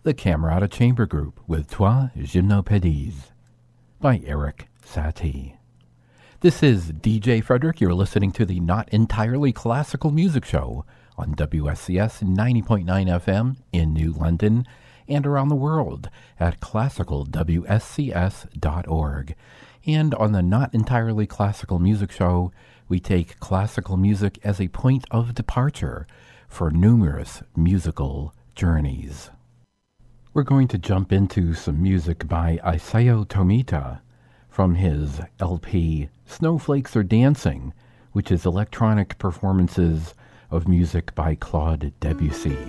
the Camerata Chamber Group with Toi Gymnopédies by Erik Satie. This is DJ Frederick. You're listening to the Not Entirely Classical Music Show on WSCS 90.9 FM in New London and around the world at classicalwscs.org. And on the Not Entirely Classical Music Show, we take classical music as a point of departure for numerous musical journeys. We're going to jump into some music by Isao Tomita from his LP Snowflakes Are Dancing, which is electronic performances of music by Claude Debussy.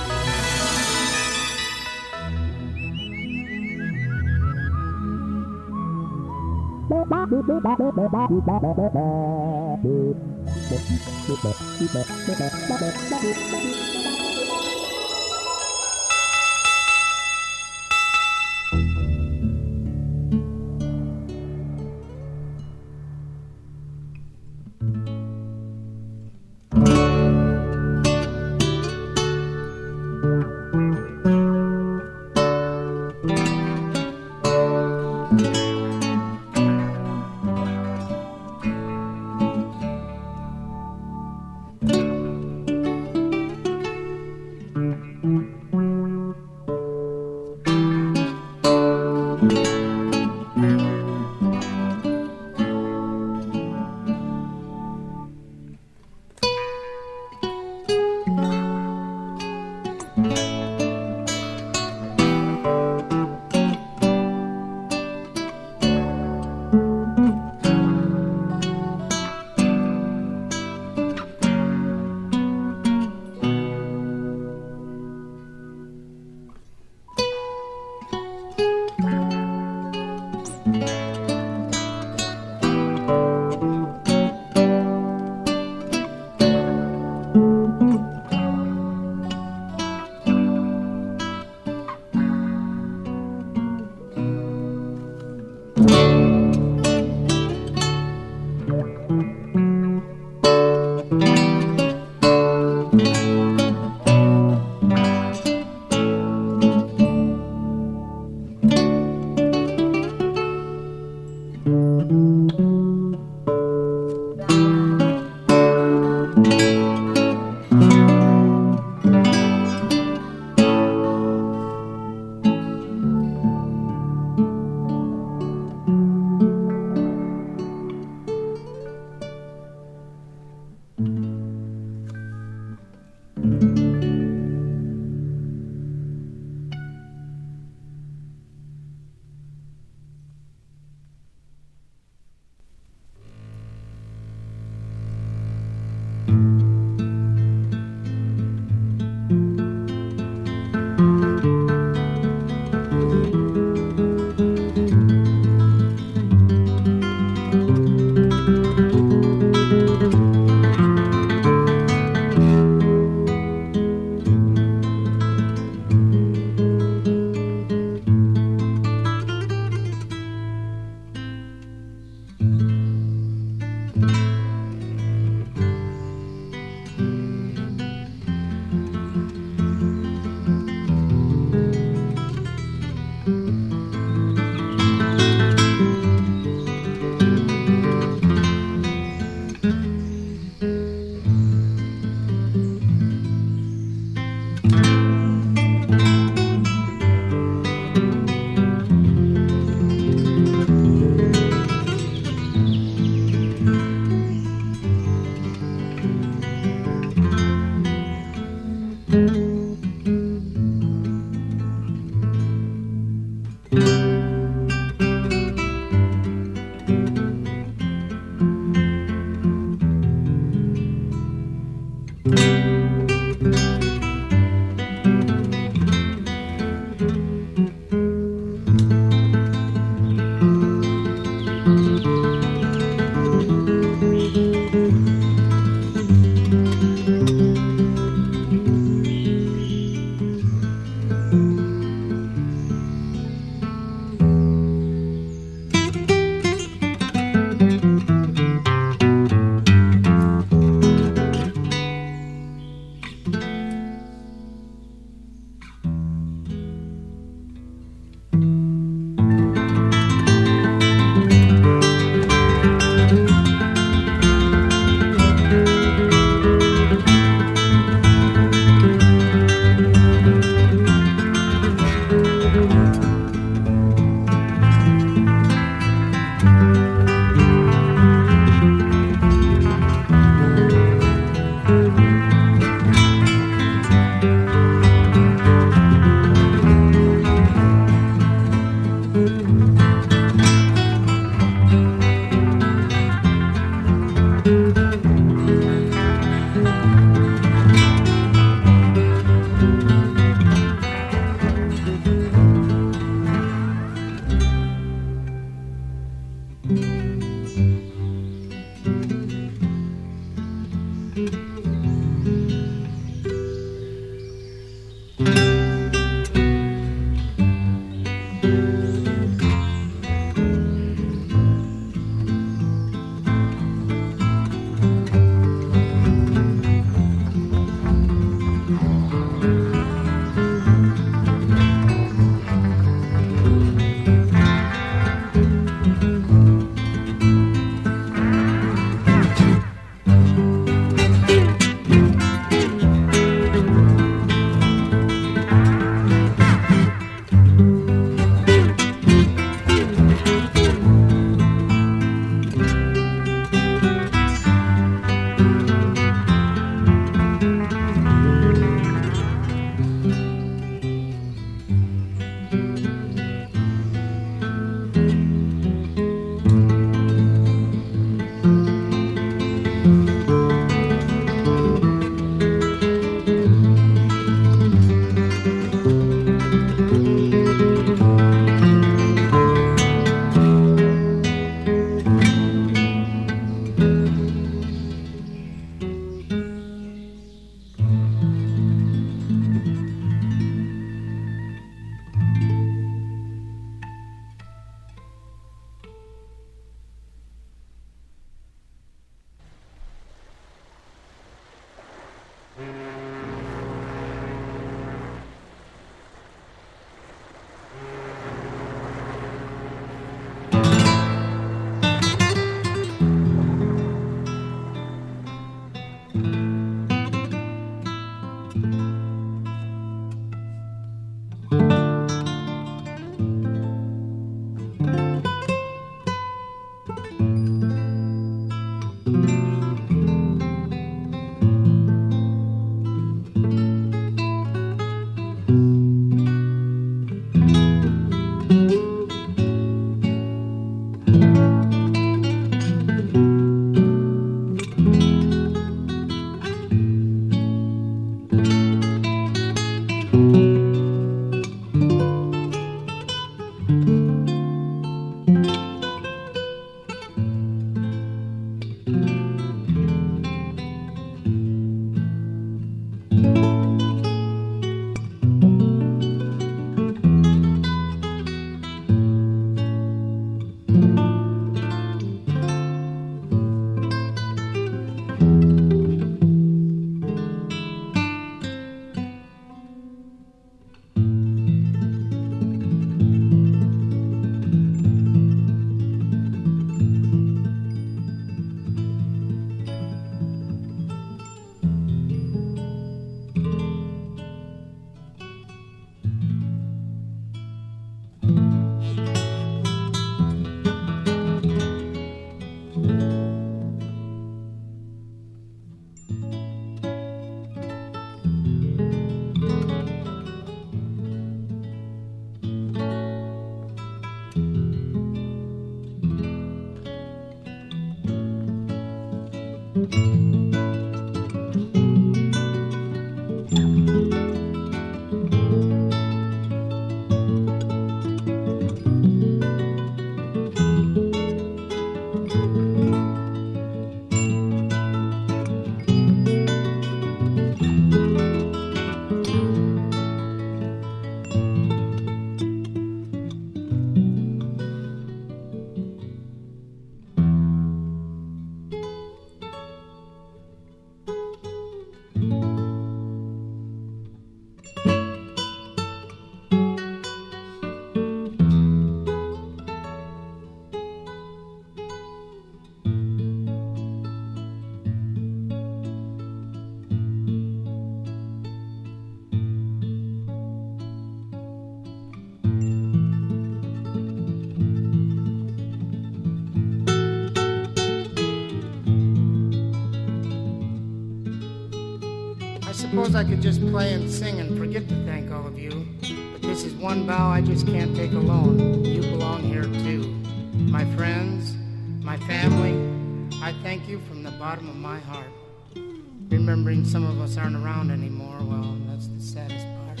Suppose I could just play and sing and forget to thank all of you. But this is one vow I just can't take alone. You belong here too. My friends, my family, I thank you from the bottom of my heart. Remembering some of us aren't around anymore, well, that's the saddest part.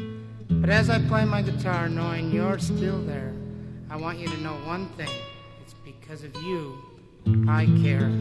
But as I play my guitar, knowing you're still there, I want you to know one thing. It's because of you I care.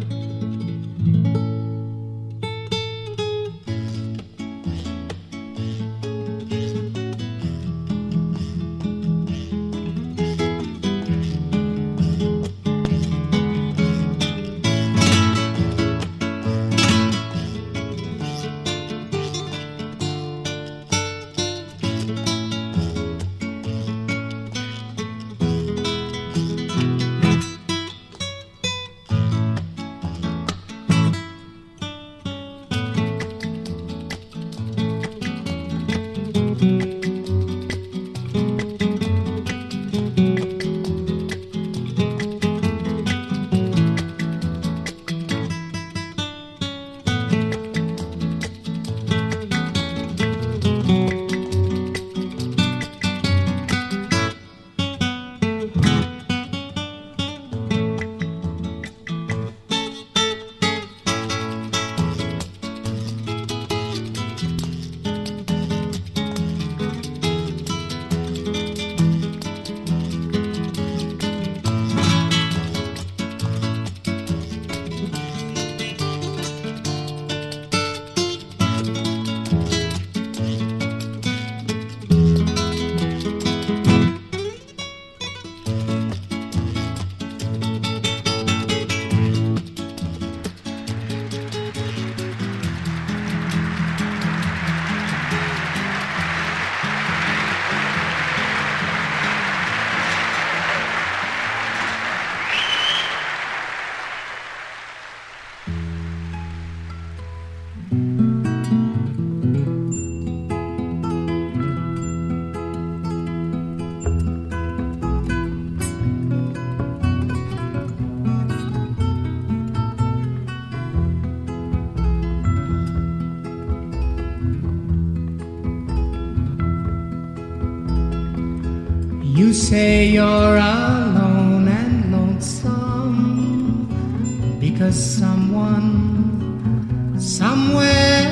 You say you're alone and lonesome because someone somewhere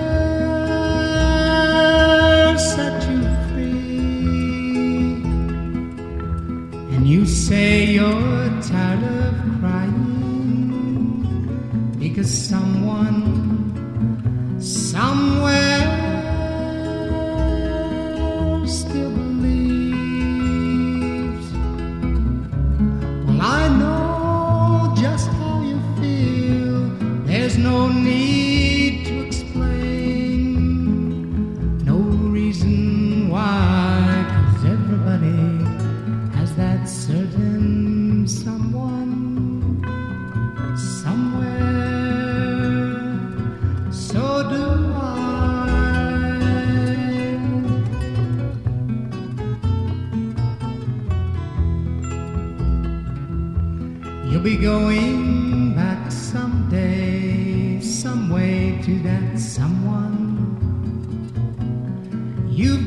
set you free. And you say you're tired of crying because someone somewhere still believes. Well, I know just how you feel. There's no need to explain, no reason why, 'cause everybody has that certain someone somewhere. So do I. You'll be going back someday, some way to that someone you've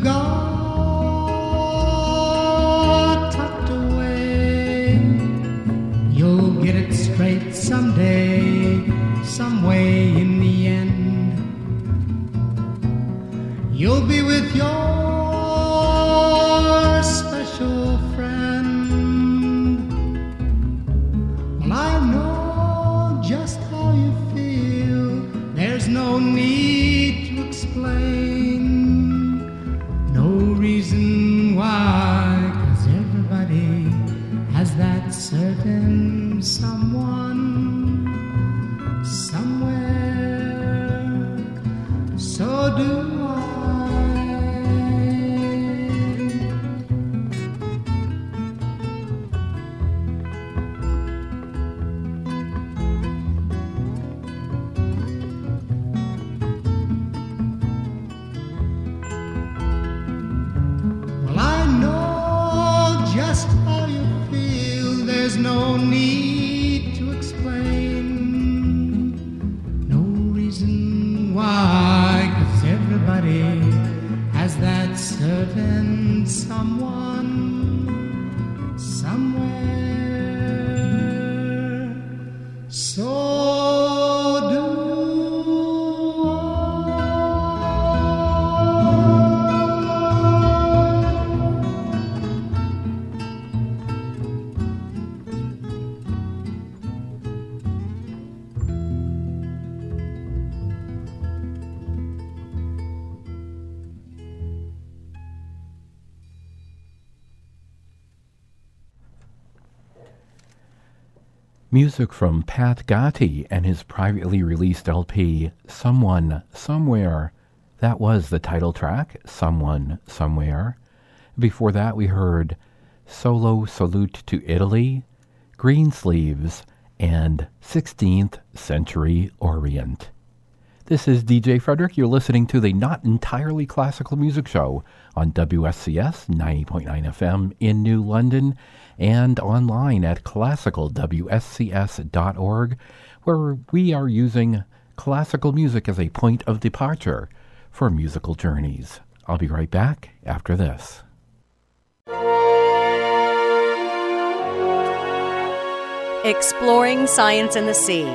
got tucked away. You'll get it straight someday, some way in the end. You'll be with your special friend. Well, I know just how you feel. There's no need to explain, no reason why, 'cause everybody has that certain someone somewhere. So do I. Well, I know just how you feel. There's no need to explain, no reason why, 'cause everybody has that certain someone somewhere. So do Music from Pat Gatti and his privately released LP, Someone Somewhere. That was the title track, Someone Somewhere. Before that, we heard Solo Salute to Italy, Greensleeves, and 16th Century Orient. This is DJ Frederick. You're listening to the Not Entirely Classical Music Show on WSCS 90.9 FM in New London and online at classicalwscs.org, where we are using classical music as a point of departure for musical journeys. I'll be right back after this. Exploring science in the sea.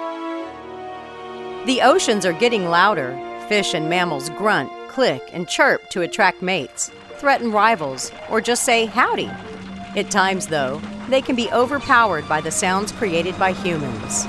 The oceans are getting louder. Fish and mammals grunt, click, and chirp to attract mates, threaten rivals, or just say howdy. At times, though, they can be overpowered by the sounds created by humans.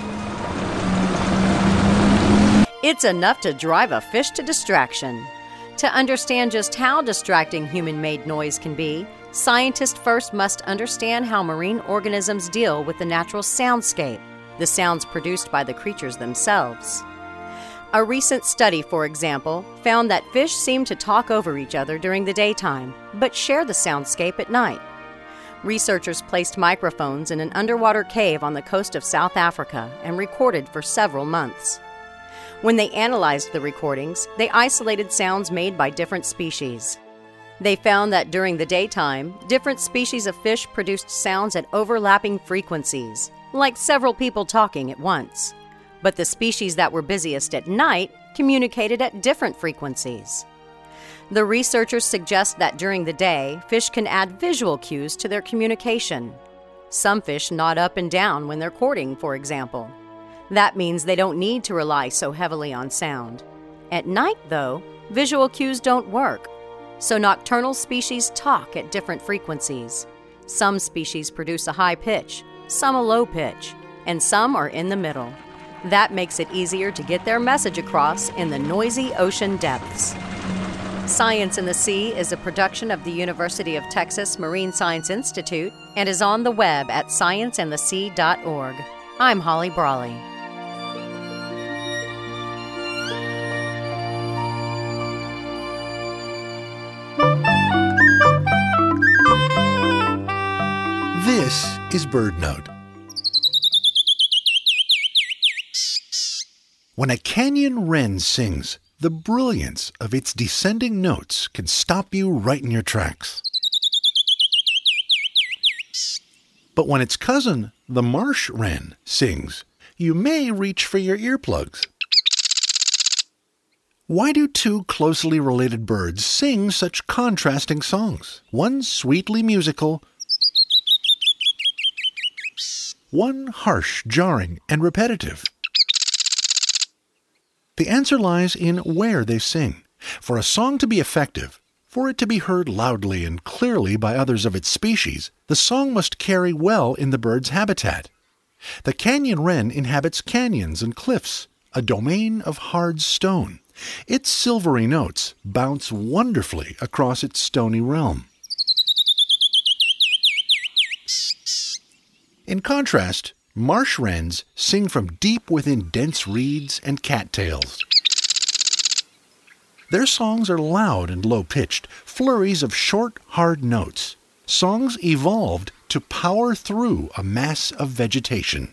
It's enough to drive a fish to distraction. To understand just how distracting human-made noise can be, scientists first must understand how marine organisms deal with the natural soundscape, the sounds produced by the creatures themselves. A recent study, for example, found that fish seem to talk over each other during the daytime, but share the soundscape at night. Researchers placed microphones in an underwater cave on the coast of South Africa and recorded for several months. When they analyzed the recordings, they isolated sounds made by different species. They found that during the daytime, different species of fish produced sounds at overlapping frequencies, like several people talking at once. But the species that were busiest at night communicated at different frequencies. The researchers suggest that during the day, fish can add visual cues to their communication. Some fish nod up and down when they're courting, for example. That means they don't need to rely so heavily on sound. At night, though, visual cues don't work. So nocturnal species talk at different frequencies. Some species produce a high pitch, some a low pitch, and some are in the middle. That makes it easier to get their message across in the noisy ocean depths. Science in the Sea is a production of the University of Texas Marine Science Institute and is on the web at scienceinthesea.org. I'm Holly Brawley. This is BirdNote. When a canyon wren sings, the brilliance of its descending notes can stop you right in your tracks. But when its cousin, the marsh wren, sings, you may reach for your earplugs. Why do two closely related birds sing such contrasting songs? One sweetly musical, one harsh, jarring, and repetitive. The answer lies in where they sing. For a song to be effective, for it to be heard loudly and clearly by others of its species, the song must carry well in the bird's habitat. The canyon wren inhabits canyons and cliffs, a domain of hard stone. Its silvery notes bounce wonderfully across its stony realm. In contrast, marsh wrens sing from deep within dense reeds and cattails. Their songs are loud and low-pitched, flurries of short, hard notes. Songs evolved to power through a mass of vegetation.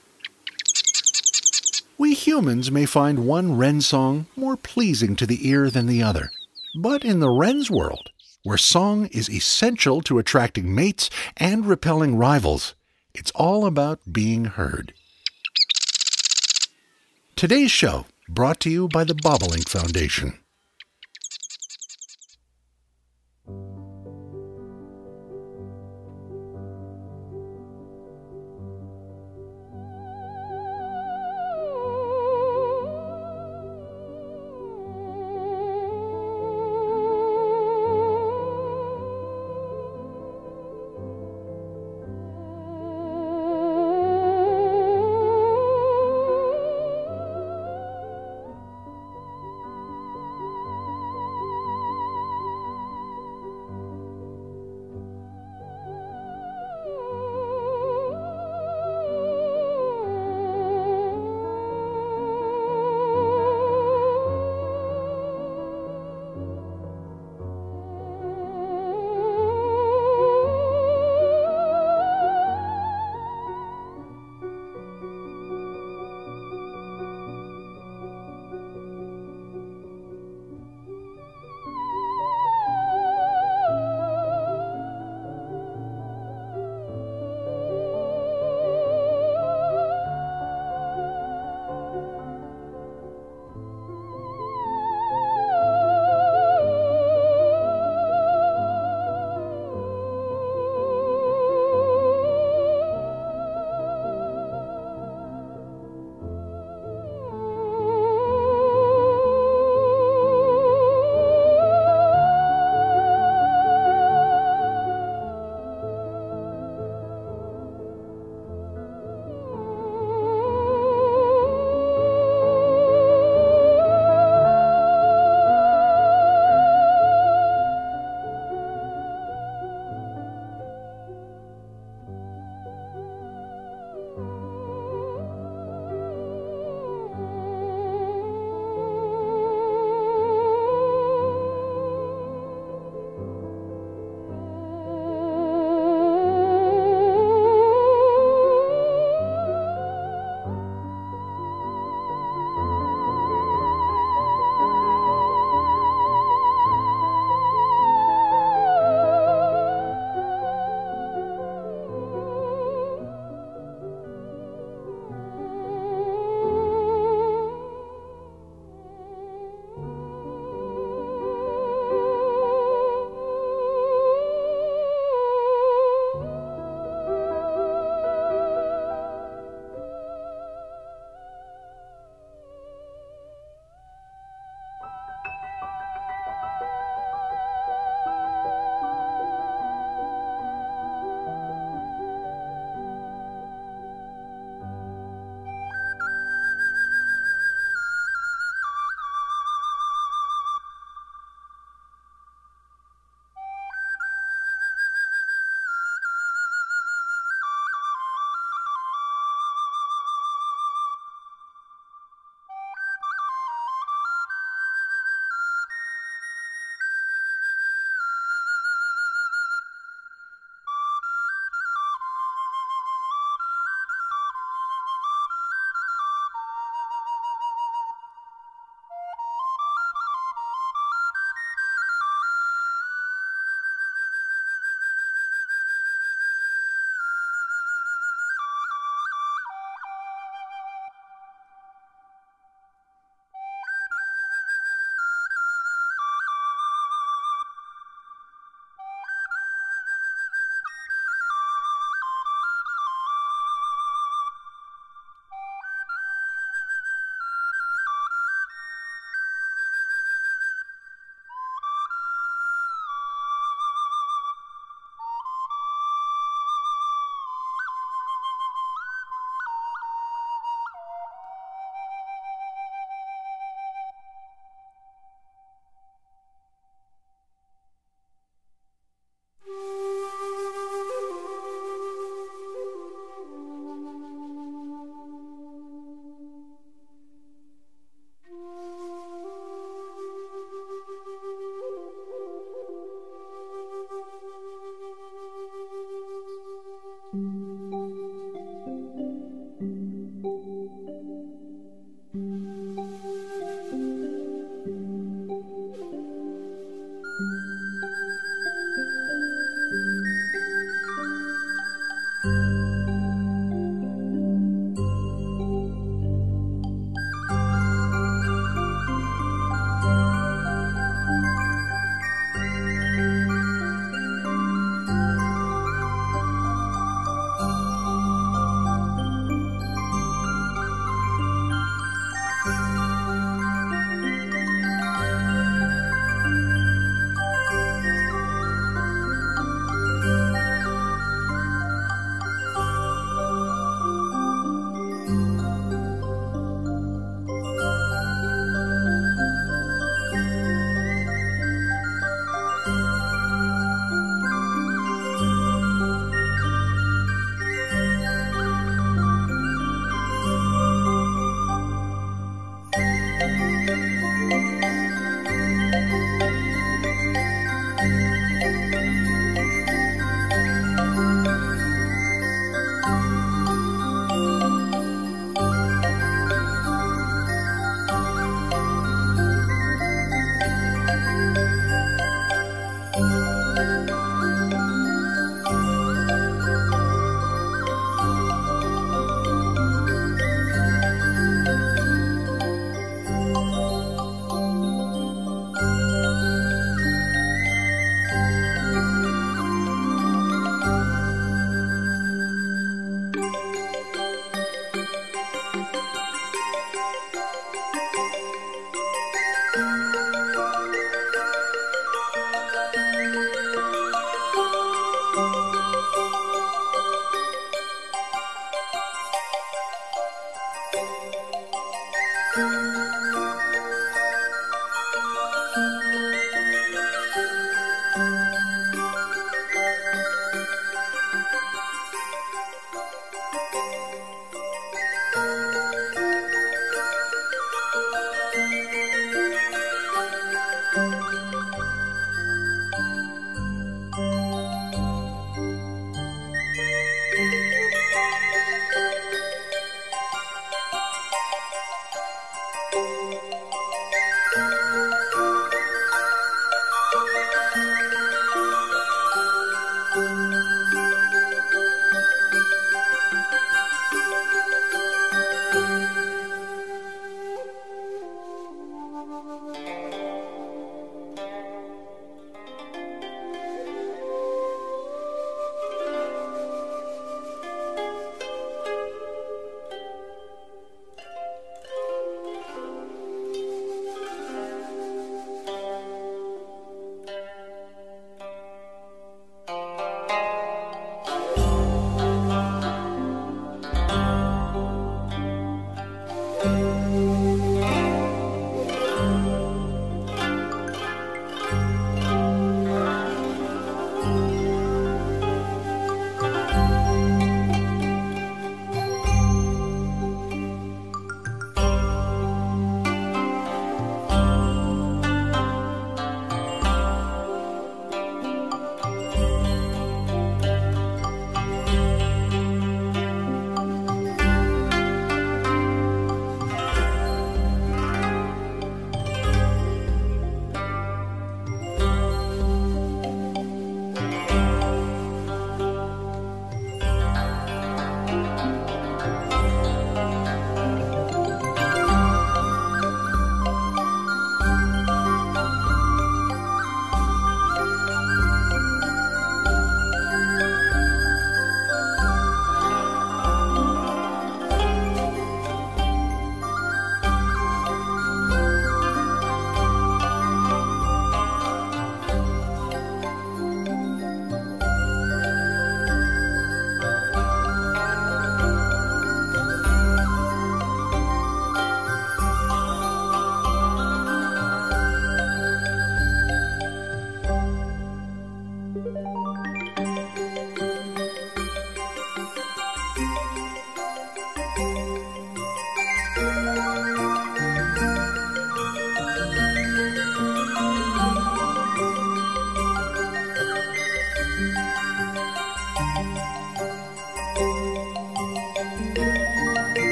We humans may find one wren song more pleasing to the ear than the other. But in the wren's world, where song is essential to attracting mates and repelling rivals, it's all about being heard. Today's show brought to you by the Bobolink Foundation.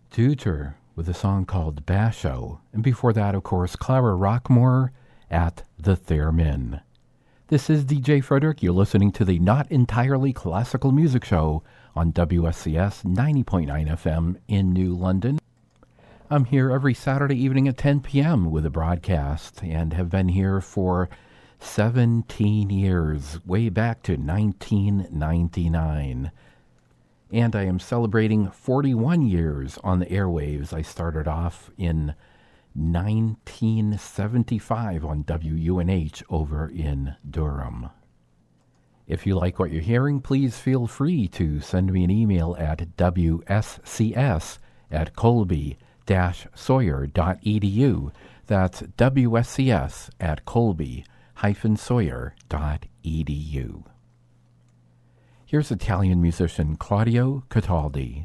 Deuter with a song called Basho, and before that, of course, Clara Rockmore at the Theremin. This is DJ Frederick. You're listening to the Not Entirely Classical Music Show on WSCS 90.9 FM in New London. I'm here every Saturday evening at 10 p.m. with a broadcast and have been here for 17 years, way back to 1999. And I am celebrating 41 years on the airwaves. I started off in 1975 on WUNH over in Durham. If you like what you're hearing, please feel free to send me an email at wscs@colby-sawyer.edu. That's wscs@colby-sawyer.edu. Here's Italian musician Claudio Cataldi.